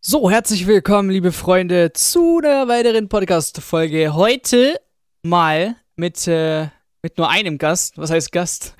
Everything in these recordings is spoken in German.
So, herzlich willkommen, liebe Freunde, zu einer weiteren Podcast-Folge. Heute mal mit nur einem Gast. Was heißt Gast?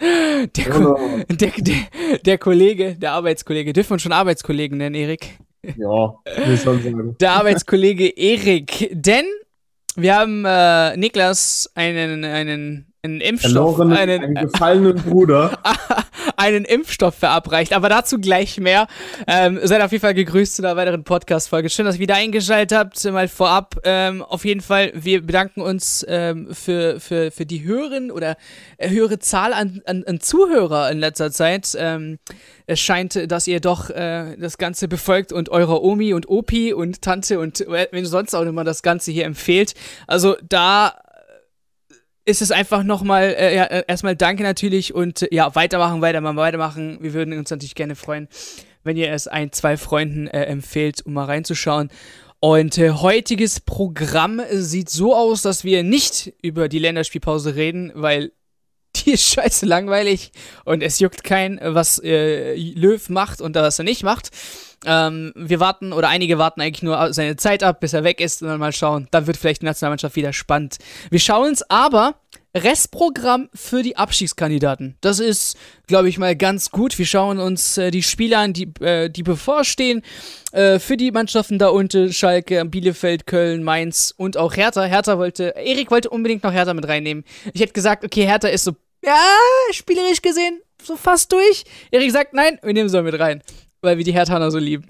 Der Kollege, der Arbeitskollege. Dürfen wir uns schon Arbeitskollegen nennen, Erik? Ja, will ich schon sagen. Der Arbeitskollege Erik. Denn wir haben Niklas einen Impfstoff, einen gefallenen Bruder. einen Impfstoff verabreicht, aber dazu gleich mehr. Seid auf jeden Fall gegrüßt zu einer weiteren Podcast-Folge. Schön, dass ihr wieder eingeschaltet habt. Mal vorab, auf jeden Fall, wir bedanken uns für die höhere Zahl an Zuhörer in letzter Zeit. Es scheint, dass ihr doch das Ganze befolgt und eurer Omi und Opi und Tante und wenn sonst auch immer das Ganze hier empfehlt. Also da ist es einfach nochmal, erstmal danke natürlich und weitermachen. Wir würden uns natürlich gerne freuen, wenn ihr es 1-2 Freunden empfehlt, um mal reinzuschauen. Und heutiges Programm sieht so aus, dass wir nicht über die Länderspielpause reden, weil die ist scheiße langweilig und es juckt keinen, was Löw macht und was er nicht macht. Wir warten, oder einige warten eigentlich nur seine Zeit ab, bis er weg ist und dann mal schauen. Dann wird vielleicht die Nationalmannschaft wieder spannend. Wir schauen uns aber Restprogramm für die Abstiegskandidaten. Das ist, glaube ich, mal ganz gut. Wir schauen uns die Spiele an, die bevorstehen. Für die Mannschaften da unten, Schalke, Bielefeld, Köln, Mainz und auch Hertha. Erik wollte unbedingt noch Hertha mit reinnehmen. Ich hätte gesagt, okay, Hertha ist so, ja, spielerisch gesehen, so fast durch. Erik sagt, nein, wir nehmen sie mit rein. Weil wir die Herthaner so lieben.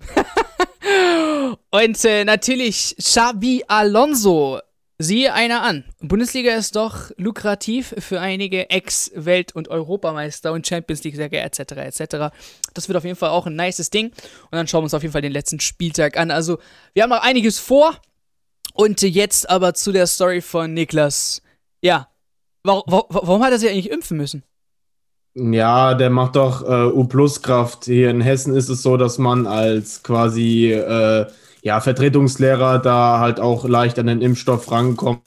Und natürlich Xabi Alonso. Siehe einer an. Bundesliga ist doch lukrativ für einige Ex-Welt- und Europameister und Champions League-Sieger etc. etc. Das wird auf jeden Fall auch ein nices Ding. Und dann schauen wir uns auf jeden Fall den letzten Spieltag an. Also, wir haben noch einiges vor. Und jetzt aber zu der Story von Niklas. Ja, warum hat er sich eigentlich impfen müssen? Ja, der macht doch U+-Kraft. Hier in Hessen ist es so, dass man als quasi Vertretungslehrer da halt auch leicht an den Impfstoff rankommt,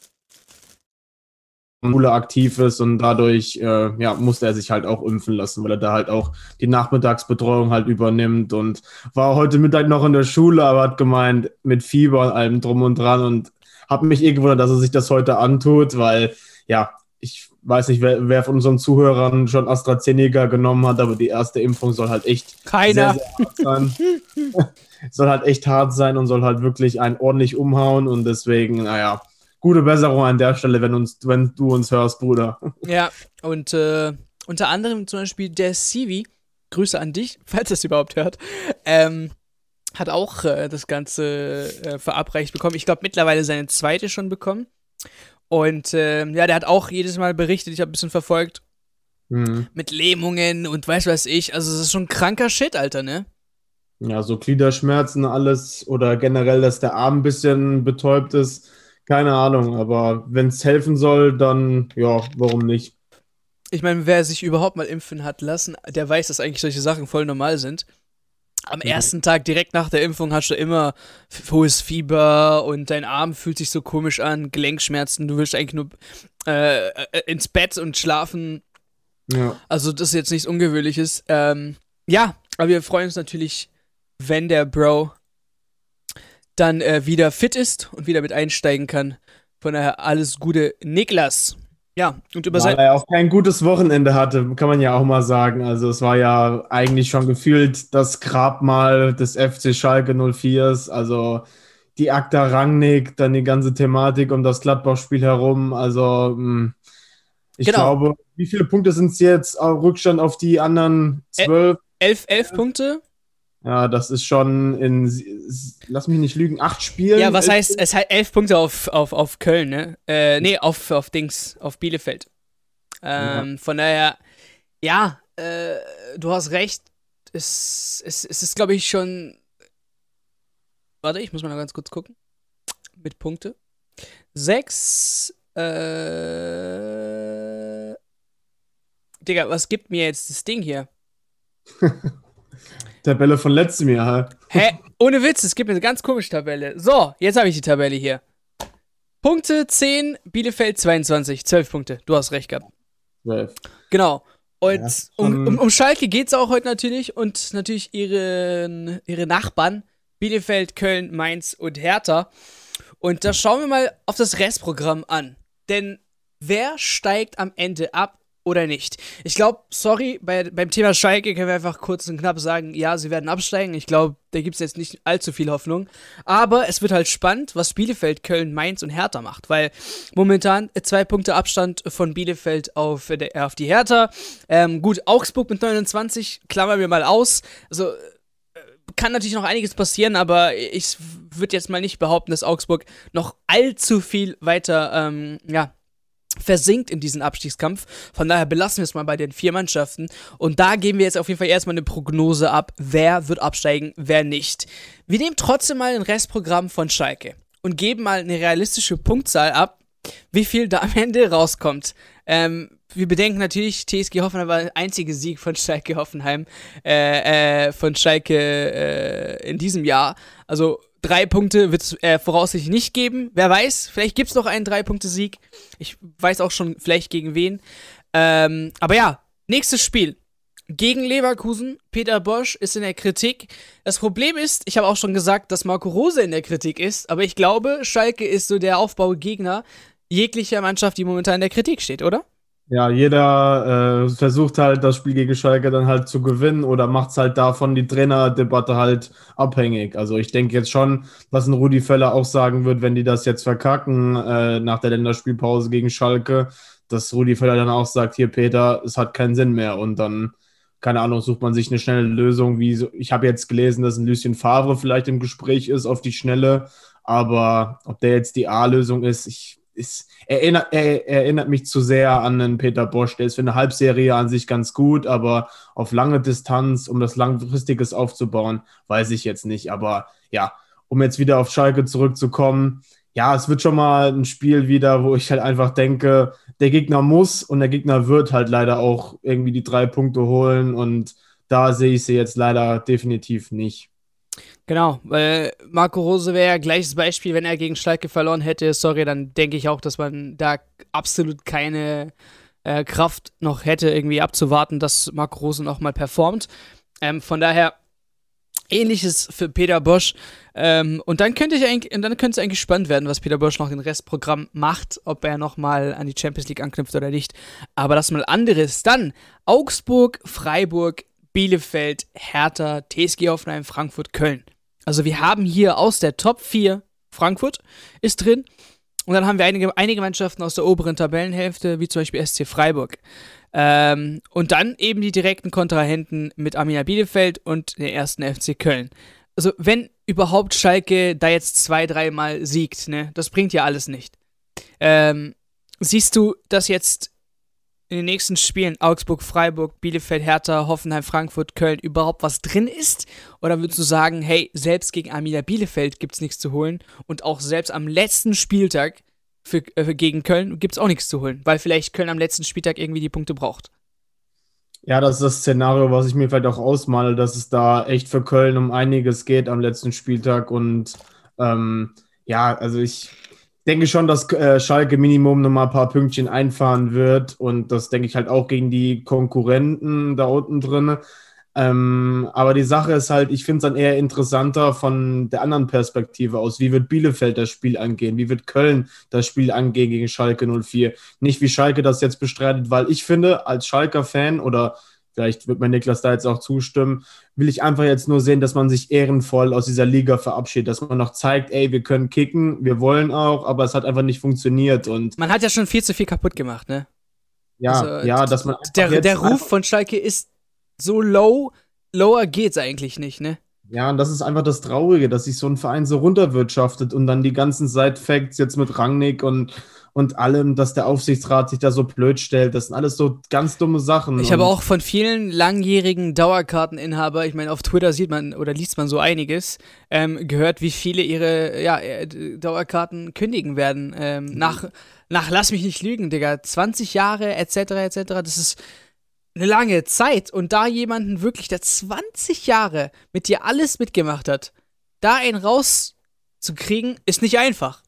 Schule aktiv ist und dadurch musste er sich halt auch impfen lassen, weil er da halt auch die Nachmittagsbetreuung halt übernimmt und war heute Mittag noch in der Schule, aber hat gemeint, mit Fieber und allem drum und dran und hat mich gewundert, dass er sich das heute antut, weil, ja, ich weiß nicht, wer von unseren Zuhörern schon AstraZeneca genommen hat, aber die erste Impfung soll halt echt Keiner. sehr, sehr hart sein. Soll halt echt hart sein und soll halt wirklich einen ordentlich umhauen und deswegen, gute Besserung an der Stelle, wenn du uns hörst, Bruder. Ja, und unter anderem zum Beispiel der Sivi, Grüße an dich, falls er es überhaupt hört, hat auch das Ganze verabreicht bekommen. Ich glaube, mittlerweile seine zweite schon bekommen. Und der hat auch jedes Mal berichtet, ich habe ein bisschen verfolgt, mit Lähmungen und weiß ich. Also, es ist schon kranker Shit, Alter, ne? Ja, so Gliederschmerzen, alles oder generell, dass der Arm ein bisschen betäubt ist. Keine Ahnung, aber wenn es helfen soll, dann ja, warum nicht? Ich meine, wer sich überhaupt mal impfen hat lassen, der weiß, dass eigentlich solche Sachen voll normal sind. Am ersten Tag, direkt nach der Impfung, hast du immer hohes Fieber und dein Arm fühlt sich so komisch an, Gelenkschmerzen, du willst eigentlich nur ins Bett und schlafen. Ja. Also das ist jetzt nichts Ungewöhnliches. Ja, aber wir freuen uns natürlich, wenn der Bro dann wieder fit ist und wieder mit einsteigen kann. Von daher alles Gute, Niklas. Ja, und über Weil er ja auch kein gutes Wochenende hatte, kann man ja auch mal sagen. Also es war ja eigentlich schon gefühlt das Grabmal des FC Schalke 04. Also die Akta Rangnick, dann die ganze Thematik um das Gladbach-Spiel herum. Also ich glaube, wie viele Punkte sind es jetzt? Rückstand auf die anderen 12? 11 Punkte. Ja, das ist schon lass mich nicht lügen, 8 Spielen. Ja, was heißt, es hat 11 Punkte auf Köln, ne? Nee, auf Bielefeld. Von daher, ja, du hast recht. Es ist, glaube ich, schon. Warte, ich muss mal noch ganz kurz gucken. Mit Punkte. 6. Digga, was gibt mir jetzt das Ding hier? Tabelle von letztem Jahr. Hä? Ohne Witz, es gibt eine ganz komische Tabelle. So, jetzt habe ich die Tabelle hier. Punkte 10, Bielefeld 22, 12 Punkte. Du hast recht gehabt. 12. Genau. Und ja, um Schalke geht es auch heute natürlich und natürlich ihre Nachbarn Bielefeld, Köln, Mainz und Hertha. Und da schauen wir mal auf das Restprogramm an. Denn wer steigt am Ende ab oder nicht? Ich glaube, beim Thema Schalke können wir einfach kurz und knapp sagen, ja, sie werden absteigen. Ich glaube, da gibt es jetzt nicht allzu viel Hoffnung. Aber es wird halt spannend, was Bielefeld, Köln, Mainz und Hertha macht. Weil momentan 2 Punkte Abstand von Bielefeld auf die Hertha. Gut, Augsburg mit 29, klammern wir mal aus. Also kann natürlich noch einiges passieren, aber ich würde jetzt mal nicht behaupten, dass Augsburg noch allzu viel weiter, versinkt in diesen Abstiegskampf. Von daher belassen wir es mal bei den 4 Mannschaften. Und da geben wir jetzt auf jeden Fall erstmal eine Prognose ab, wer wird absteigen, wer nicht. Wir nehmen trotzdem mal ein Restprogramm von Schalke und geben mal eine realistische Punktzahl ab, wie viel da am Ende rauskommt. Wir bedenken natürlich, TSG Hoffenheim war der einzige Sieg von Schalke Hoffenheim, in diesem Jahr. Also 3 Punkte wird es voraussichtlich nicht geben. Wer weiß, vielleicht gibt es noch einen 3-Punkte-Sieg. Ich weiß auch schon, vielleicht gegen wen. Aber ja, nächstes Spiel. Gegen Leverkusen. Peter Bosz ist in der Kritik. Das Problem ist, ich habe auch schon gesagt, dass Marco Rose in der Kritik ist. Aber ich glaube, Schalke ist so der Aufbaugegner jeglicher Mannschaft, die momentan in der Kritik steht, oder? Ja, jeder versucht halt, das Spiel gegen Schalke dann halt zu gewinnen oder macht es halt davon die Trainerdebatte halt abhängig. Also ich denke jetzt schon, dass ein Rudi Völler auch sagen wird, wenn die das jetzt verkacken nach der Länderspielpause gegen Schalke, dass Rudi Völler dann auch sagt, hier Peter, es hat keinen Sinn mehr und dann, keine Ahnung, sucht man sich eine schnelle Lösung. Ich habe jetzt gelesen, dass ein Lucien Favre vielleicht im Gespräch ist auf die Schnelle, aber ob der jetzt die A-Lösung ist, erinnert mich zu sehr an den Peter Bosz. Der ist für eine Halbserie an sich ganz gut, aber auf lange Distanz, um das Langfristiges aufzubauen, weiß ich jetzt nicht. Aber ja, um jetzt wieder auf Schalke zurückzukommen, ja, es wird schon mal ein Spiel wieder, wo ich halt einfach denke, der Gegner muss und der Gegner wird halt leider auch irgendwie die 3 Punkte holen und da sehe ich sie jetzt leider definitiv nicht. Genau, weil Marco Rose wäre ja gleiches Beispiel, wenn er gegen Schalke verloren hätte. Sorry, dann denke ich auch, dass man da absolut keine Kraft noch hätte, irgendwie abzuwarten, dass Marco Rose noch mal performt. Von daher Ähnliches für Peter Bosz. Und dann könnte es eigentlich spannend werden, was Peter Bosz noch im Restprogramm macht, ob er noch mal an die Champions League anknüpft oder nicht. Aber das mal anderes. Dann Augsburg, Freiburg, Bielefeld, Hertha, TSG Hoffenheim, Frankfurt, Köln. Also wir haben hier aus der Top 4 Frankfurt ist drin und dann haben wir einige Mannschaften aus der oberen Tabellenhälfte, wie zum Beispiel SC Freiburg. Und dann eben die direkten Kontrahenten mit Arminia Bielefeld und der ersten FC Köln. Also wenn überhaupt Schalke da jetzt 2-3 Mal siegt, ne, das bringt ja alles nicht. Siehst du, dass jetzt in den nächsten Spielen Augsburg, Freiburg, Bielefeld, Hertha, Hoffenheim, Frankfurt, Köln überhaupt was drin ist? Oder würdest du sagen, hey, selbst gegen Arminia Bielefeld gibt's nichts zu holen und auch selbst am letzten Spieltag gegen Köln gibt's auch nichts zu holen, weil vielleicht Köln am letzten Spieltag irgendwie die Punkte braucht? Ja, das ist das Szenario, was ich mir vielleicht auch ausmale, dass es da echt für Köln um einiges geht am letzten Spieltag und ja, also ich denke schon, dass Schalke Minimum noch mal ein paar Pünktchen einfahren wird und das denke ich halt auch gegen die Konkurrenten da unten drin. Aber die Sache ist halt, ich finde es dann eher interessanter von der anderen Perspektive aus. Wie wird Bielefeld das Spiel angehen? Wie wird Köln das Spiel angehen gegen Schalke 04? Nicht wie Schalke das jetzt bestreitet, weil ich finde, als Schalker-Fan oder vielleicht wird mir Niklas da jetzt auch zustimmen, will ich einfach jetzt nur sehen, dass man sich ehrenvoll aus dieser Liga verabschiedet, dass man noch zeigt, ey, wir können kicken, wir wollen auch, aber es hat einfach nicht funktioniert. Und man hat ja schon viel zu viel kaputt gemacht, ne? Ja, also, ja, dass man der Ruf von Schalke ist so lower geht's eigentlich nicht, ne? Ja, und das ist einfach das Traurige, dass sich so ein Verein so runterwirtschaftet und dann die ganzen Side-Facts jetzt mit Rangnick und allem, dass der Aufsichtsrat sich da so blöd stellt. Das sind alles so ganz dumme Sachen. Ich habe auch von vielen langjährigen Dauerkarteninhaber, ich meine, auf Twitter sieht man oder liest man so einiges, gehört, wie viele ihre Dauerkarten kündigen werden. Nach lass mich nicht lügen, Digga, 20 Jahre etc. Das ist eine lange Zeit und da jemanden wirklich, der 20 Jahre mit dir alles mitgemacht hat, da einen rauszukriegen, ist nicht einfach.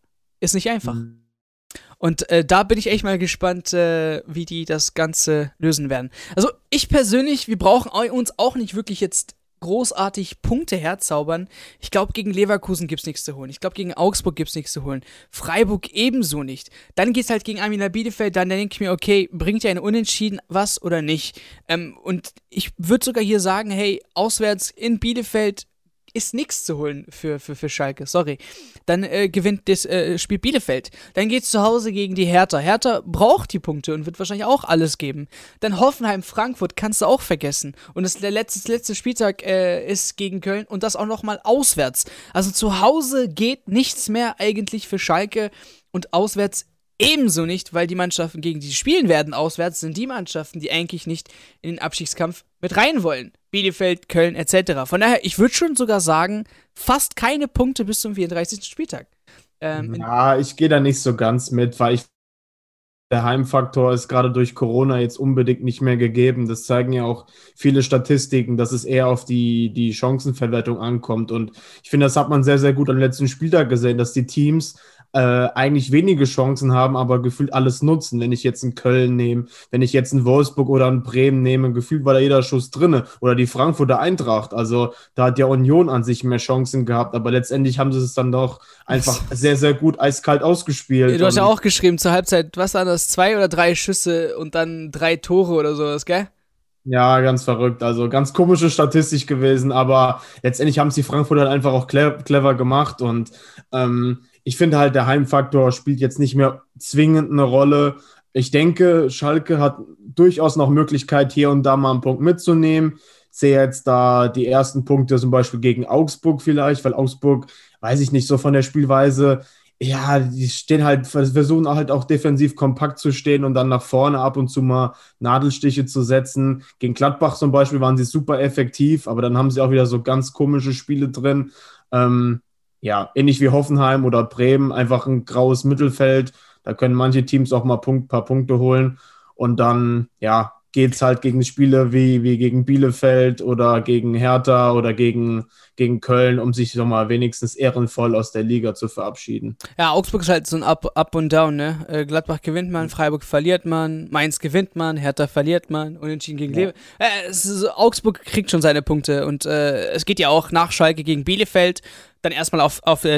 Und da bin ich echt mal gespannt, wie die das Ganze lösen werden. Also ich persönlich, wir brauchen uns auch nicht wirklich jetzt großartig Punkte herzaubern. Ich glaube, gegen Leverkusen gibt's nichts zu holen. Ich glaube, gegen Augsburg gibt's nichts zu holen. Freiburg ebenso nicht. Dann geht's halt gegen Arminia Bielefeld, dann denke ich mir, okay, bringt ja ein Unentschieden was oder nicht? Und ich würde sogar hier sagen, hey, auswärts in Bielefeld ist nichts zu holen für Schalke, sorry. Dann gewinnt das Spiel Bielefeld. Dann geht's zu Hause gegen die Hertha. Hertha braucht die Punkte und wird wahrscheinlich auch alles geben. Dann Hoffenheim, Frankfurt kannst du auch vergessen. Und der letzte Spieltag ist gegen Köln und das auch nochmal auswärts. Also zu Hause geht nichts mehr eigentlich für Schalke und auswärts ebenso nicht, weil die Mannschaften, gegen die spielen werden auswärts, sind die Mannschaften, die eigentlich nicht in den Abstiegskampf mit rein wollen. Bielefeld, Köln etc. Von daher, ich würde schon sogar sagen, fast keine Punkte bis zum 34. Spieltag. Ich gehe da nicht so ganz mit, weil der Heimfaktor ist gerade durch Corona jetzt unbedingt nicht mehr gegeben. Das zeigen ja auch viele Statistiken, dass es eher auf die Chancenverwertung ankommt. Und ich finde, das hat man sehr, sehr gut am letzten Spieltag gesehen, dass die Teams eigentlich wenige Chancen haben, aber gefühlt alles nutzen. Wenn ich jetzt einen Köln nehme, wenn ich jetzt einen Wolfsburg oder einen Bremen nehme, gefühlt war da jeder Schuss drinne. Oder die Frankfurter Eintracht. Also da hat ja Union an sich mehr Chancen gehabt, aber letztendlich haben sie es dann doch einfach sehr, sehr gut eiskalt ausgespielt. Du hast ja auch geschrieben, zur Halbzeit, was waren das, 2 oder 3 Schüsse und dann 3 Tore oder sowas, gell? Ja, ganz verrückt. Also ganz komische Statistik gewesen, aber letztendlich haben es die Frankfurter halt einfach auch clever gemacht und ich finde halt, der Heimfaktor spielt jetzt nicht mehr zwingend eine Rolle. Ich denke, Schalke hat durchaus noch Möglichkeit, hier und da mal einen Punkt mitzunehmen. Ich sehe jetzt da die ersten Punkte zum Beispiel gegen Augsburg vielleicht, weil Augsburg, weiß ich nicht, so von der Spielweise, ja, die stehen halt, versuchen halt auch defensiv kompakt zu stehen und dann nach vorne ab und zu mal Nadelstiche zu setzen. Gegen Gladbach zum Beispiel waren sie super effektiv, aber dann haben sie auch wieder so ganz komische Spiele drin. Ja, ähnlich wie Hoffenheim oder Bremen, einfach ein graues Mittelfeld. Da können manche Teams auch mal paar Punkte holen. Und dann, ja, geht es halt gegen Spiele wie gegen Bielefeld oder gegen Hertha oder gegen Köln, um sich nochmal wenigstens ehrenvoll aus der Liga zu verabschieden. Ja, Augsburg ist halt so ein Up und Down, ne? Gladbach gewinnt man, Freiburg verliert man, Mainz gewinnt man, Hertha verliert man, Unentschieden gegen Leverkusen. Augsburg kriegt schon seine Punkte und es geht ja auch nach Schalke gegen Bielefeld, dann erstmal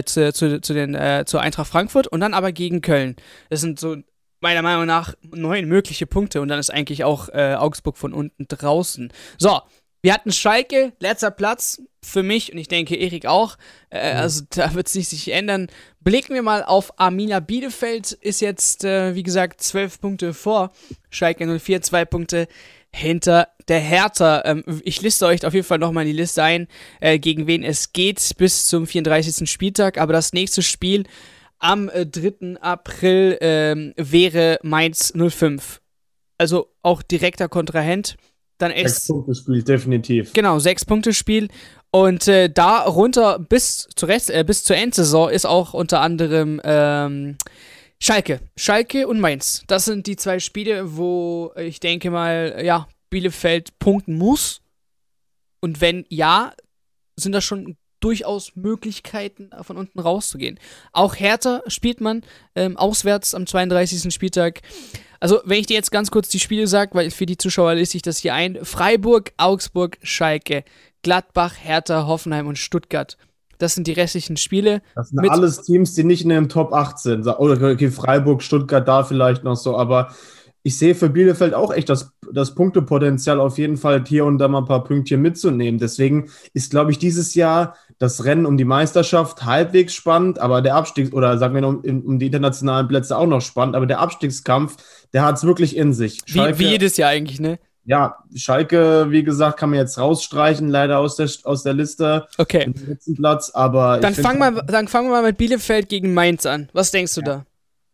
zur Eintracht Frankfurt und dann aber gegen Köln. Das sind so meiner Meinung nach 9 mögliche Punkte und dann ist eigentlich auch Augsburg von unten draußen. So, wir hatten Schalke, letzter Platz für mich und ich denke Erik auch, also da wird es nicht sich ändern. Blicken wir mal auf Arminia Bielefeld, ist jetzt, wie gesagt, 12 Punkte vor Schalke 04, 2 Punkte hinter der Hertha. Ich liste euch auf jeden Fall nochmal in die Liste ein, gegen wen es geht bis zum 34. Spieltag, aber das nächste Spiel am 3. April wäre Mainz 05. Also auch direkter Kontrahent. Dann 6-Punkte-Spiel, definitiv. Genau, 6-Punkte-Spiel. Und da runter bis zur Endsaison ist auch unter anderem Schalke. Schalke und Mainz. Das sind die 2 Spiele, wo ich denke mal, ja, Bielefeld punkten muss. Und wenn ja, sind das schon durchaus Möglichkeiten, von unten rauszugehen. Auch Hertha spielt man auswärts am 32. Spieltag. Also, wenn ich dir jetzt ganz kurz die Spiele sage, weil für die Zuschauer lese ich das hier ein: Freiburg, Augsburg, Schalke, Gladbach, Hertha, Hoffenheim und Stuttgart. Das sind die restlichen Spiele. Das sind alles Teams, die nicht in den Top 8 sind. Oder okay, Freiburg, Stuttgart da vielleicht noch so, aber ich sehe für Bielefeld auch echt das Punktepotenzial auf jeden Fall hier und da mal ein paar Pünktchen mitzunehmen. Deswegen ist, glaube ich, dieses Jahr das Rennen um die Meisterschaft halbwegs spannend, aber der Abstieg, oder sagen wir um die internationalen Plätze auch noch spannend, aber der Abstiegskampf, der hat es wirklich in sich. Schalke, wie jedes Jahr eigentlich, ne? Ja, Schalke, wie gesagt, kann man jetzt rausstreichen, leider aus der Liste. Okay. Im letzten Platz, aber dann fangen wir mal mit Bielefeld gegen Mainz an. Was denkst du da?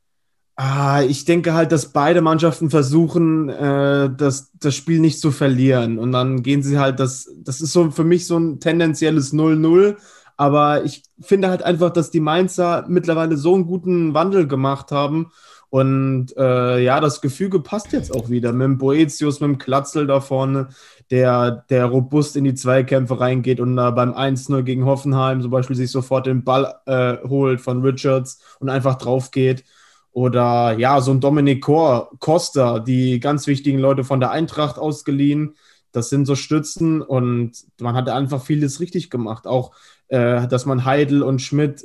Ich denke halt, dass beide Mannschaften versuchen, das Spiel nicht zu verlieren. Und dann gehen sie halt, das ist so für mich so ein tendenzielles 0-0. Aber ich finde halt einfach, dass die Mainzer mittlerweile so einen guten Wandel gemacht haben. Und das Gefüge passt jetzt auch wieder mit dem Boetius, mit dem Glatzel da vorne, der robust in die Zweikämpfe reingeht und da beim 1-0 gegen Hoffenheim zum Beispiel sich sofort den Ball holt von Richards und einfach drauf geht. Oder ja, so ein Dominik Costa, die ganz wichtigen Leute von der Eintracht ausgeliehen, das sind so Stützen und man hat einfach vieles richtig gemacht. Auch, dass man Heidel und Schmidt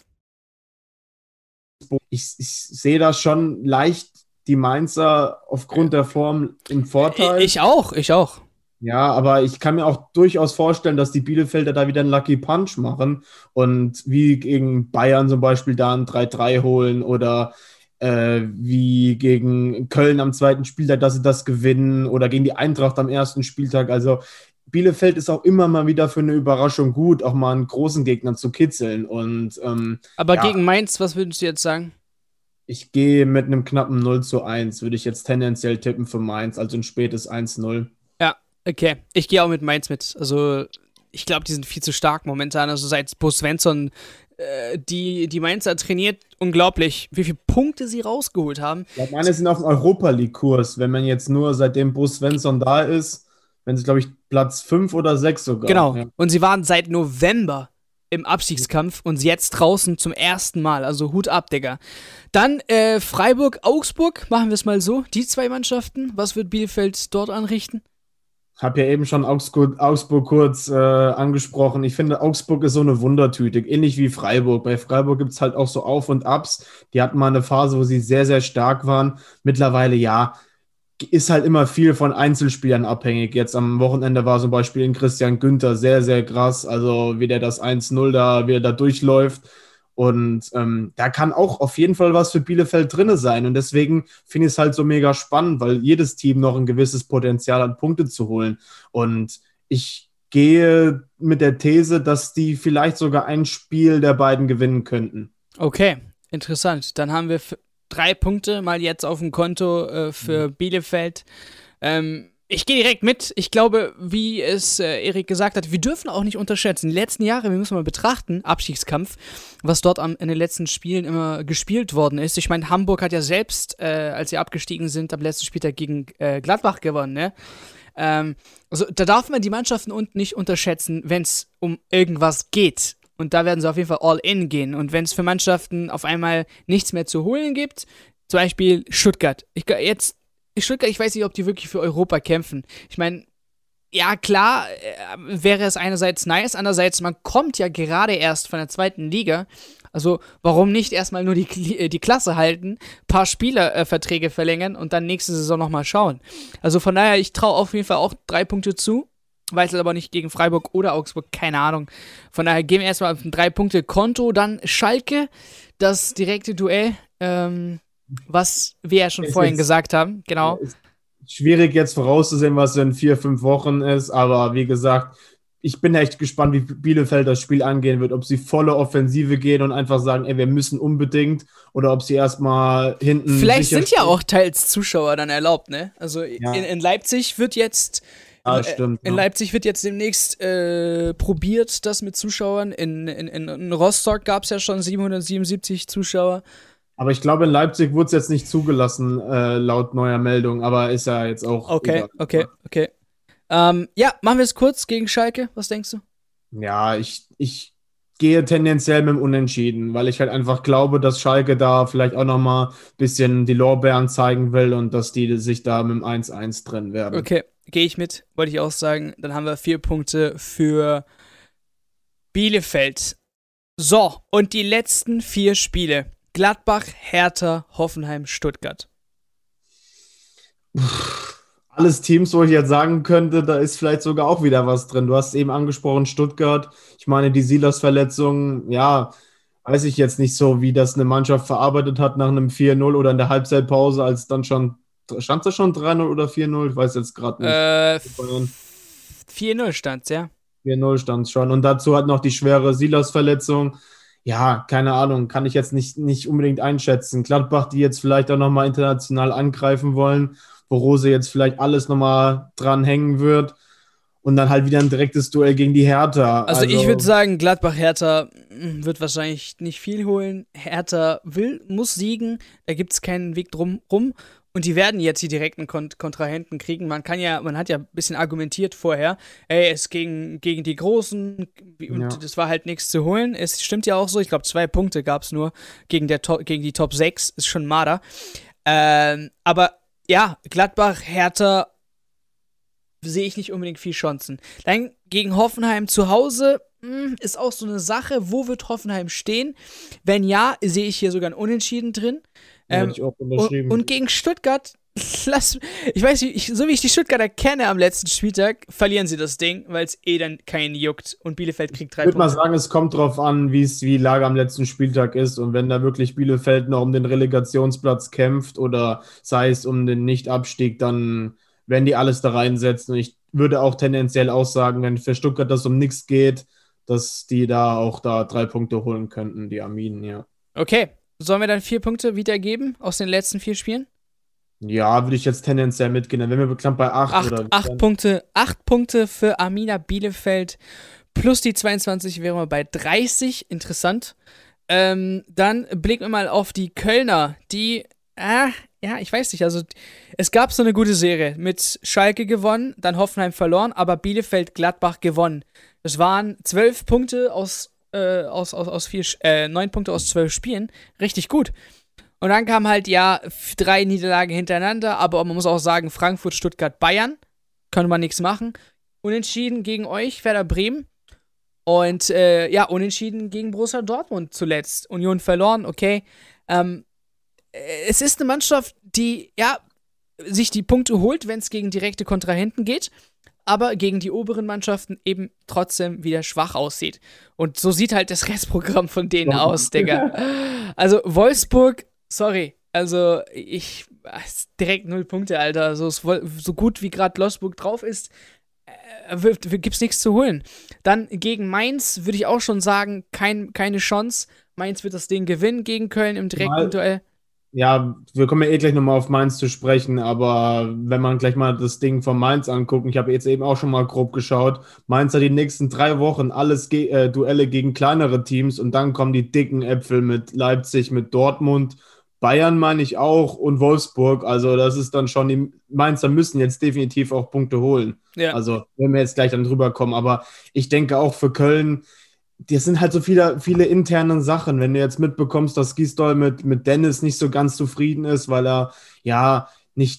ich sehe das schon leicht die Mainzer aufgrund der Form im Vorteil. Ich auch. Ja, aber ich kann mir auch durchaus vorstellen, dass die Bielefelder da wieder einen Lucky Punch machen und wie gegen Bayern zum Beispiel da ein 3-3 holen oder wie gegen Köln am zweiten Spieltag, dass sie das gewinnen oder gegen die Eintracht am ersten Spieltag. Also Bielefeld ist auch immer mal wieder für eine Überraschung gut, auch mal einen großen Gegner zu kitzeln. Und Aber gegen Mainz, was würdest du jetzt sagen? ich gehe mit einem knappen 0-1, würde ich jetzt tendenziell tippen für Mainz, also ein spätes 1-0. Ja, okay. Ich gehe auch mit Mainz mit. Also, ich glaube, die sind viel zu stark momentan. Also, seit Bo Svensson die Mainzer trainiert, unglaublich, wie viele Punkte sie rausgeholt haben. Ich meine, sind auf dem Europa-League-Kurs, wenn man jetzt nur seitdem Bo Svensson da ist, wenn sie, glaube ich, Platz 5 oder 6 sogar. Genau. Ja. Und sie waren seit November im Abstiegskampf und jetzt draußen zum ersten Mal. Also Hut ab, Digga. Dann Freiburg, Augsburg, machen wir es mal so. Die zwei Mannschaften, was wird Bielefeld dort anrichten? Habe ja eben schon Augsburg kurz angesprochen. Ich finde, Augsburg ist so eine Wundertüte, ähnlich wie Freiburg. Bei Freiburg gibt es halt auch so Auf und Abs. Die hatten mal eine Phase, wo sie sehr, sehr stark waren. Mittlerweile, ja, ist halt immer viel von Einzelspielern abhängig. Jetzt am Wochenende war zum Beispiel in Christian Günther sehr, sehr krass. Also wie der das 1-0 da, wie er da durchläuft. Und da kann auch auf jeden Fall was für Bielefeld drin sein. Und deswegen finde ich es halt so mega spannend, weil jedes Team noch ein gewisses Potenzial hat, Punkte zu holen. Und ich gehe mit der These, dass die vielleicht sogar ein Spiel der beiden gewinnen könnten. Okay, interessant. Dann haben wir 3 Punkte mal jetzt auf dem Konto für Bielefeld. Ich gehe direkt mit. Ich glaube, wie es Erik gesagt hat, wir dürfen auch nicht unterschätzen. Die letzten Jahre, wir müssen mal betrachten, Abstiegskampf, was dort in den letzten Spielen immer gespielt worden ist. Ich meine, Hamburg hat ja selbst, als sie abgestiegen sind, am letzten Spieltag gegen Gladbach gewonnen, ne? Also da darf man die Mannschaften unten nicht unterschätzen, wenn es um irgendwas geht. Und da werden sie auf jeden Fall all in gehen. Und wenn es für Mannschaften auf einmal nichts mehr zu holen gibt, zum Beispiel Stuttgart. Stuttgart, ich weiß nicht, ob die wirklich für Europa kämpfen. Ich meine, ja klar, wäre es einerseits nice, andererseits, man kommt ja gerade erst von der zweiten Liga. Also warum nicht erstmal nur die Klasse halten, paar Spielerverträge verlängern und dann nächste Saison nochmal schauen. Also von daher, ich traue auf jeden Fall auch 3 Punkte zu. Weiß es aber nicht gegen Freiburg oder Augsburg, keine Ahnung. Von daher gehen wir erstmal auf ein 3-Punkte-Konto. Dann Schalke, das direkte Duell, was wir ja schon vorhin gesagt haben. Genau. Ist schwierig jetzt vorauszusehen, was in 4-5 Wochen ist, aber wie gesagt, ich bin echt gespannt, wie Bielefeld das Spiel angehen wird, ob sie volle Offensive gehen und einfach sagen, ey, wir müssen unbedingt, oder ob sie erstmal hinten. Vielleicht sind ja auch teils Zuschauer dann erlaubt, ne? Also ja. in Leipzig wird jetzt. Stimmt, in Leipzig wird jetzt demnächst probiert, das mit Zuschauern. In Rostock gab es ja schon 777 Zuschauer. Aber ich glaube, in Leipzig wurde es jetzt nicht zugelassen, laut neuer Meldung. Aber ist ja jetzt auch. Okay. Ja, machen wir es kurz gegen Schalke. Was denkst du? Ja, ich gehe tendenziell mit dem Unentschieden, weil ich halt einfach glaube, dass Schalke da vielleicht auch nochmal ein bisschen die Lorbeeren zeigen will und dass die sich da mit dem 1-1 trennen werden. Okay. Gehe ich mit, wollte ich auch sagen. Dann haben wir 4 Punkte für Bielefeld. So, und die letzten 4 Spiele. Gladbach, Hertha, Hoffenheim, Stuttgart. Alles Teams, wo ich jetzt sagen könnte, da ist vielleicht sogar auch wieder was drin. Du hast eben angesprochen, Stuttgart. Ich meine, die Silas-Verletzung, ja, weiß ich jetzt nicht so, wie das eine Mannschaft verarbeitet hat nach einem 4-0 oder in der Halbzeitpause, als dann schon. Stand das schon 3-0 oder 4-0? Ich weiß jetzt gerade nicht. 4-0 stand es, ja. 4-0 stand es schon. Und dazu hat noch die schwere Silas-Verletzung. Ja, keine Ahnung, kann ich jetzt nicht unbedingt einschätzen. Gladbach, die jetzt vielleicht auch nochmal international angreifen wollen, wo Rose jetzt vielleicht alles nochmal dran hängen wird. Und dann halt wieder ein direktes Duell gegen die Hertha. Also ich würde sagen, Gladbach-Hertha wird wahrscheinlich nicht viel holen. Hertha muss siegen, da gibt es keinen Weg drum rum. Und die werden jetzt die direkten Kontrahenten kriegen. Man hat ja ein bisschen argumentiert vorher, ey, es gegen die Großen, und das war halt nichts zu holen. Es stimmt ja auch so, ich glaube 2 Punkte gab es nur gegen die Top 6, ist schon Marder. Aber ja, Gladbach, Hertha sehe ich nicht unbedingt viel Chancen. Dann gegen Hoffenheim zu Hause ist auch so eine Sache, wo wird Hoffenheim stehen? Wenn ja, sehe ich hier sogar ein Unentschieden drin. Hätte ich auch unterschrieben. Und gegen Stuttgart, ich weiß nicht, so wie ich die Stuttgarter kenne am letzten Spieltag, verlieren sie das Ding, weil es dann keinen juckt und Bielefeld kriegt 3 Ich würde Punkte. mal sagen, es kommt drauf an, wie die Lage am letzten Spieltag ist und wenn da wirklich Bielefeld noch um den Relegationsplatz kämpft oder sei es um den Nicht-Abstieg, dann werden die alles da reinsetzen und ich würde auch tendenziell auch sagen, wenn für Stuttgart das um nichts geht, dass die da auch 3 Punkte holen könnten, die Arminen, ja. Okay, sollen wir dann 4 Punkte wiedergeben aus den letzten 4 Spielen? Ja, würde ich jetzt tendenziell mitgehen. Dann wären wir knapp bei 8 oder 8 Punkte. 8 Punkte für Arminia Bielefeld plus die 22 wären wir bei 30. Interessant. Dann blicken wir mal auf die Kölner, die, ja, ich weiß nicht, also es gab so eine gute Serie mit Schalke gewonnen, dann Hoffenheim verloren, aber Bielefeld-Gladbach gewonnen. Das waren 12 Punkte aus 9 Punkte aus 12 Spielen. Richtig gut. Und dann kam halt, 3 Niederlagen hintereinander, aber man muss auch sagen, Frankfurt, Stuttgart, Bayern, kann man nichts machen. Unentschieden gegen euch, Werder Bremen. Und, unentschieden gegen Borussia Dortmund zuletzt. Union verloren, okay. Es ist eine Mannschaft, die, sich die Punkte holt, wenn es gegen direkte Kontrahenten geht, aber gegen die oberen Mannschaften eben trotzdem wieder schwach aussieht. Und so sieht halt das Restprogramm von denen aus, Digga. Also Wolfsburg, sorry, also direkt 0 Punkte, Alter. So gut wie gerade Losburg drauf ist, gibt's nichts zu holen. Dann gegen Mainz würde ich auch schon sagen, keine Chance. Mainz wird das Ding gewinnen gegen Köln im direkten Duell. Ja, wir kommen ja eh gleich nochmal auf Mainz zu sprechen, aber wenn man gleich mal das Ding von Mainz anguckt, ich habe jetzt eben auch schon mal grob geschaut, Mainz hat die nächsten 3 Wochen alles Duelle gegen kleinere Teams und dann kommen die dicken Äpfel mit Leipzig, mit Dortmund, Bayern meine ich auch und Wolfsburg, also das ist dann schon, die Mainzer müssen jetzt definitiv auch Punkte holen. Ja. Also wenn wir jetzt gleich dann drüber kommen, aber ich denke auch für Köln, das sind halt so viele interne Sachen. Wenn du jetzt mitbekommst, dass Gisdol mit Dennis nicht so ganz zufrieden ist, weil er nicht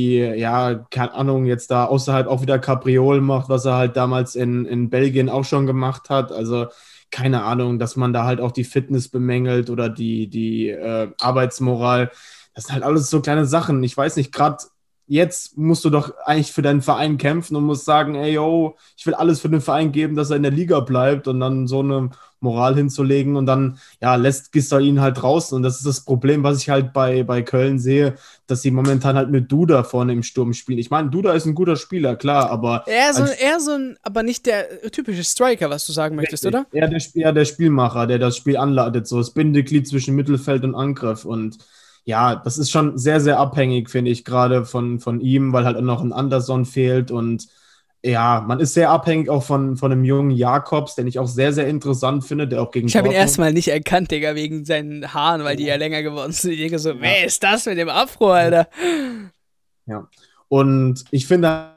keine Ahnung, jetzt da außerhalb auch wieder Capriol macht, was er halt damals in Belgien auch schon gemacht hat. Also keine Ahnung, dass man da halt auch die Fitness bemängelt oder die Arbeitsmoral. Das sind halt alles so kleine Sachen. Ich weiß nicht, gerade jetzt musst du doch eigentlich für deinen Verein kämpfen und musst sagen, ey, yo, ich will alles für den Verein geben, dass er in der Liga bleibt und dann so eine Moral hinzulegen und dann, lässt Gisdol ihn halt draußen und das ist das Problem, was ich halt bei Köln sehe, dass sie momentan halt mit Duda vorne im Sturm spielen. Ich meine, Duda ist ein guter Spieler, klar, aber aber nicht der typische Striker, was du sagen möchtest, oder? Der Spielmacher, der das Spiel anleitet, so das Bindeglied zwischen Mittelfeld und Angriff und ja, das ist schon sehr, sehr abhängig, finde ich, gerade von ihm, weil halt auch noch ein Anderson fehlt und ja, man ist sehr abhängig auch von einem jungen Jakobs, den ich auch sehr, sehr interessant finde, der auch gegen Ich habe ihn Dortmund- erstmal nicht erkannt, Digga, wegen seinen Haaren, weil die ja länger geworden sind. Ich denke so, wer ist das mit dem Afro, Alter? Ja, und ich finde,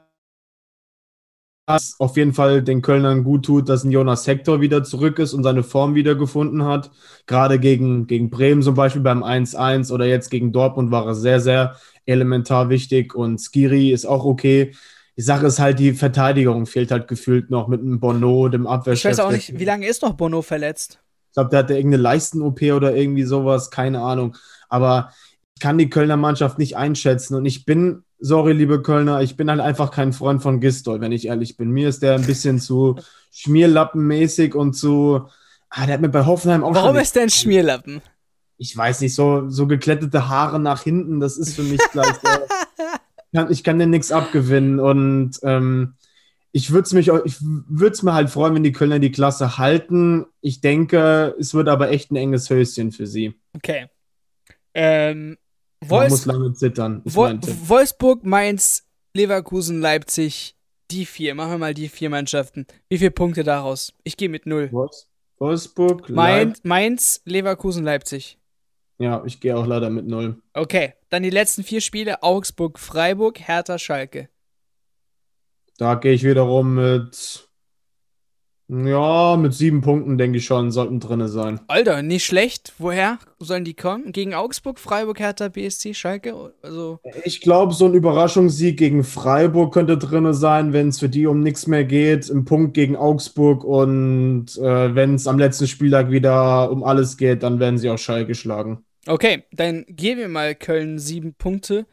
dass auf jeden Fall den Kölnern gut tut, dass ein Jonas Hector wieder zurück ist und seine Form wieder gefunden hat. Gerade gegen Bremen zum Beispiel beim 1-1 oder jetzt gegen Dortmund war er sehr, sehr elementar wichtig und Skiri ist auch okay. Die Sache ist halt, die Verteidigung fehlt halt gefühlt noch mit einem Bono, dem Abwehrchef. Ich weiß auch nicht, wie lange ist noch Bono verletzt? Ich glaube, der hatte irgendeine Leisten-OP oder irgendwie sowas, keine Ahnung. Aber ich kann die Kölner Mannschaft nicht einschätzen und sorry, liebe Kölner, ich bin halt einfach kein Freund von Gisdol, wenn ich ehrlich bin. Mir ist der ein bisschen zu schmierlappenmäßig und der hat mir bei Hoffenheim auch Warum schon ist der ein Schmierlappen? Ich weiß nicht, so geglättete Haare nach hinten, das ist für mich gleich ich kann dir nichts abgewinnen und ich würde es mir halt freuen, wenn die Kölner die Klasse halten. Ich denke, es wird aber echt ein enges Höschen für sie. Okay. Man muss lange zittern. Wolfsburg, Mainz, Leverkusen, Leipzig, die 4. Machen wir mal die 4 Mannschaften. Wie viele Punkte daraus? Ich gehe mit 0. Wolfsburg, Mainz, Leverkusen, Leipzig. Ja, ich gehe auch leider mit 0. Okay, dann die letzten 4 Spiele. Augsburg, Freiburg, Hertha, Schalke. Da gehe ich wiederum mit Ja, mit 7 Punkten, denke ich schon, sollten drinne sein. Alter, nicht schlecht. Woher sollen die kommen? Gegen Augsburg, Freiburg, Hertha, BSC, Schalke? Also. Ich glaube, so ein Überraschungssieg gegen Freiburg könnte drinne sein, wenn es für die um nichts mehr geht. Ein Punkt gegen Augsburg und wenn es am letzten Spieltag wieder um alles geht, dann werden sie auch Schalke schlagen. Okay, dann geben wir mal Köln 7 Punkte.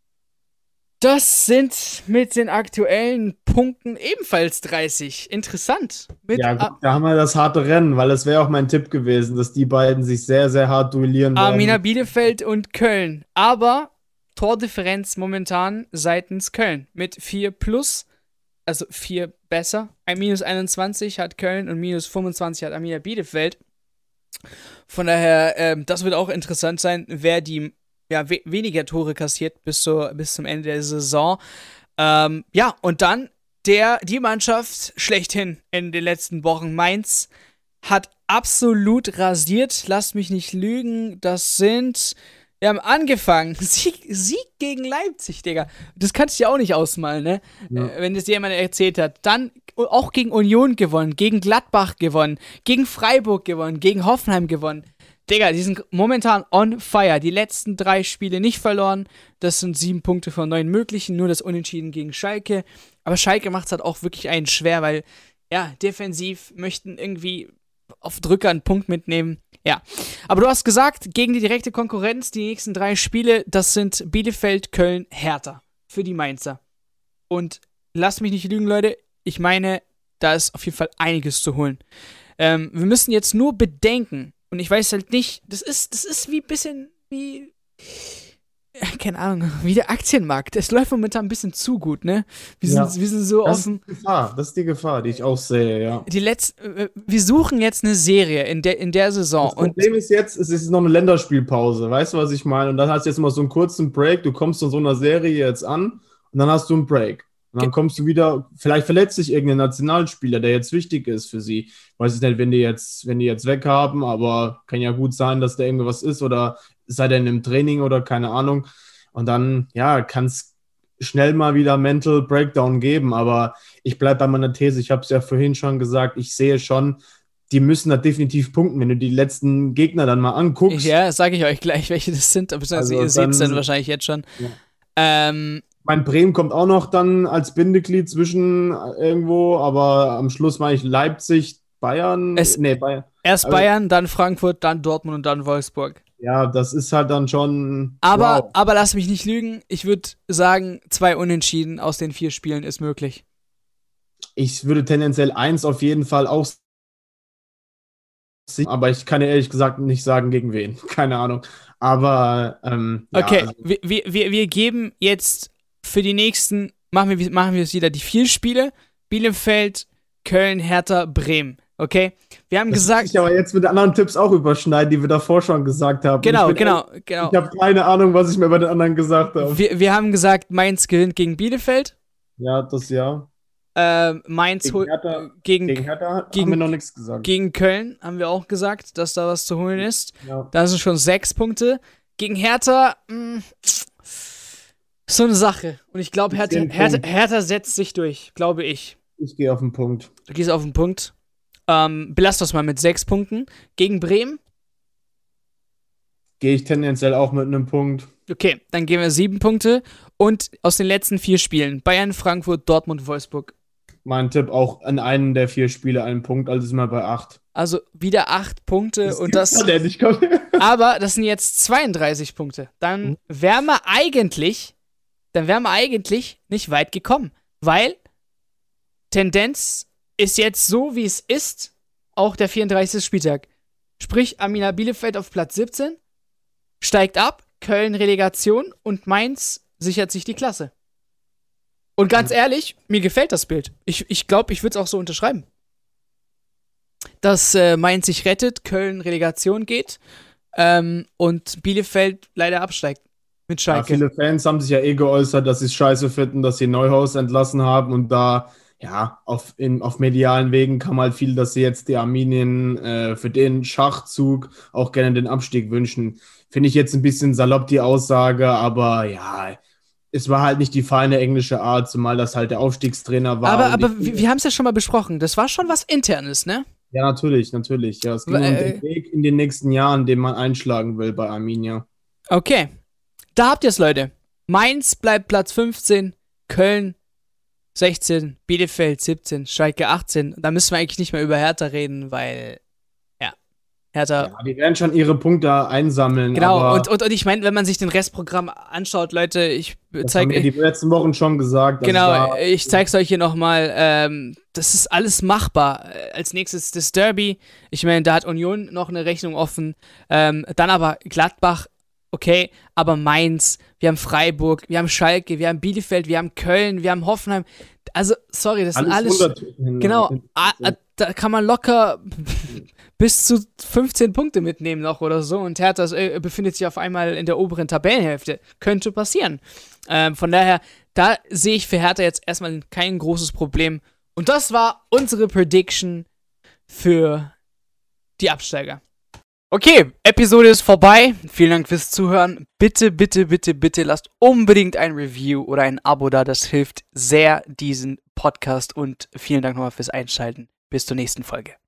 Das sind mit den aktuellen Punkten ebenfalls 30. Interessant. Ja, gut, da haben wir das harte Rennen, weil es wäre auch mein Tipp gewesen, dass die beiden sich sehr, sehr hart duellieren werden. Arminia Bielefeld und Köln. Aber Tordifferenz momentan seitens Köln mit 4 plus, also 4 besser. Ein minus 21 hat Köln und minus 25 hat Arminia Bielefeld. Von daher, das wird auch interessant sein, wer die weniger Tore kassiert bis zum Ende der Saison. Und dann die Mannschaft schlechthin in den letzten Wochen. Mainz hat absolut rasiert. Lasst mich nicht lügen. Wir haben angefangen. Sieg gegen Leipzig, Digga. Das kannst du ja auch nicht ausmalen, ne? Ja. Wenn das jemand erzählt hat. Dann auch gegen Union gewonnen, gegen Gladbach gewonnen, gegen Freiburg gewonnen, gegen Hoffenheim gewonnen. Digga, die sind momentan on fire. Die letzten 3 Spiele nicht verloren. Das sind 7 Punkte von 9 möglichen. Nur das Unentschieden gegen Schalke. Aber Schalke macht es halt auch wirklich einen schwer, weil, ja, defensiv möchten irgendwie auf Drücker einen Punkt mitnehmen. Ja. Aber du hast gesagt, gegen die direkte Konkurrenz, die nächsten 3 Spiele, das sind Bielefeld, Köln, Hertha. Für die Mainzer. Und lasst mich nicht lügen, Leute. Ich meine, da ist auf jeden Fall einiges zu holen. Wir müssen jetzt nur bedenken, und ich weiß halt nicht, das ist wie ein bisschen wie, keine Ahnung, wie der Aktienmarkt. Es läuft momentan ein bisschen zu gut, ne? Wir sind so offen. Das ist die Gefahr, die ich auch sehe, ja. Wir suchen jetzt eine Serie in der Saison. Das Problem ist jetzt, es ist noch eine Länderspielpause, weißt du, was ich meine? Und dann hast du jetzt mal so einen kurzen Break, du kommst in so einer Serie jetzt an und dann hast du einen Break. Und dann kommst du wieder, vielleicht verletzt sich irgendein Nationalspieler, der jetzt wichtig ist für sie. Weiß ich nicht, wenn die jetzt weg haben, aber kann ja gut sein, dass da irgendwas ist oder sei denn im Training oder keine Ahnung. Und dann, ja, kann es schnell mal wieder Mental Breakdown geben. Aber ich bleibe bei meiner These, ich habe es ja vorhin schon gesagt, ich sehe schon, die müssen da definitiv punkten, wenn du die letzten Gegner dann mal anguckst. Ja, sage ich euch gleich, welche das sind, aber ihr seht es dann wahrscheinlich jetzt schon. Ja. Mein Bremen kommt auch noch dann als Bindeglied zwischen irgendwo, aber am Schluss meine ich Leipzig, Bayern. Bayern. Erst Bayern, dann Frankfurt, dann Dortmund und dann Wolfsburg. Ja, das ist halt dann schon. Aber lass mich nicht lügen, ich würde sagen, 2 Unentschieden aus den 4 Spielen ist möglich. Ich würde tendenziell 1 auf jeden Fall auch. Aber ich kann ja ehrlich gesagt nicht sagen, gegen wen. Keine Ahnung. Aber, okay, also wir geben jetzt für die nächsten, machen wir es wieder die 4 Spiele. Bielefeld, Köln, Hertha, Bremen. Okay? Wir haben gesagt. Ich aber jetzt mit anderen Tipps auch überschneiden, die wir davor schon gesagt haben. Genau. Ich habe keine Ahnung, was ich mir bei den anderen gesagt habe. Wir haben gesagt, Mainz gewinnt gegen Bielefeld. Ja, das ja. Mainz gegen Hertha haben wir noch nichts gesagt. Gegen Köln haben wir auch gesagt, dass da was zu holen ist. Ja. Da sind schon 6 Punkte. Gegen Hertha, so eine Sache. Und ich glaube, Hertha setzt sich durch, glaube ich. Ich gehe auf den Punkt. Du gehst auf den Punkt. Belast das mal mit 6 Punkten. Gegen Bremen? Gehe ich tendenziell auch mit einem Punkt. Okay, dann gehen wir 7 Punkte. Und aus den letzten 4 Spielen: Bayern, Frankfurt, Dortmund, Wolfsburg. Mein Tipp auch an einen der 4 Spiele einen Punkt, also sind wir bei 8. Also wieder 8 Punkte aber das sind jetzt 32 Punkte. Dann wären wir eigentlich nicht weit gekommen, weil Tendenz ist jetzt so, wie es ist, auch der 34. Spieltag. Sprich, Arminia Bielefeld auf Platz 17, steigt ab, Köln Relegation und Mainz sichert sich die Klasse. Und ganz ehrlich, mir gefällt das Bild. Ich glaube, ich würde es auch so unterschreiben. Dass Mainz sich rettet, Köln Relegation geht und Bielefeld leider absteigt mit Schalke. Ja, viele Fans haben sich ja geäußert, dass sie es scheiße finden, dass sie Neuhaus entlassen haben und da, ja, auf medialen Wegen kam halt viel, dass sie jetzt die Arminien für den Schachzug auch gerne den Abstieg wünschen. Finde ich jetzt ein bisschen salopp, die Aussage, aber ja, es war halt nicht die feine englische Art, zumal das halt der Aufstiegstrainer war. Aber wir haben es ja schon mal besprochen. Das war schon was Internes, ne? Ja, natürlich. Ja, es ging um den Weg in den nächsten Jahren, den man einschlagen will bei Arminia. Okay. Da habt ihr es, Leute. Mainz bleibt Platz 15, Köln 16, Bielefeld 17, Schalke 18. Da müssen wir eigentlich nicht mehr über Hertha reden, weil, Hertha... Ja, die werden schon ihre Punkte einsammeln. Genau, aber und ich meine, wenn man sich den Restprogramm anschaut, Leute, ich zeige... haben wir die letzten Wochen schon gesagt. Genau, ich zeige es euch hier nochmal. Das ist alles machbar. Als nächstes das Derby. Ich meine, da hat Union noch eine Rechnung offen. Dann aber Gladbach, okay, aber Mainz, wir haben Freiburg, wir haben Schalke, wir haben Bielefeld, wir haben Köln, wir haben Hoffenheim. Also, sorry, das sind alles... Genau, da kann man locker bis zu 15 Punkte mitnehmen noch oder so. Und Hertha befindet sich auf einmal in der oberen Tabellenhälfte. Könnte passieren. Von daher, da sehe ich für Hertha jetzt erstmal kein großes Problem. Und das war unsere Prediction für die Absteiger. Okay, Episode ist vorbei. Vielen Dank fürs Zuhören. Bitte, bitte, bitte, bitte lasst unbedingt ein Review oder ein Abo da. Das hilft sehr diesen Podcast. Und vielen Dank nochmal fürs Einschalten. Bis zur nächsten Folge.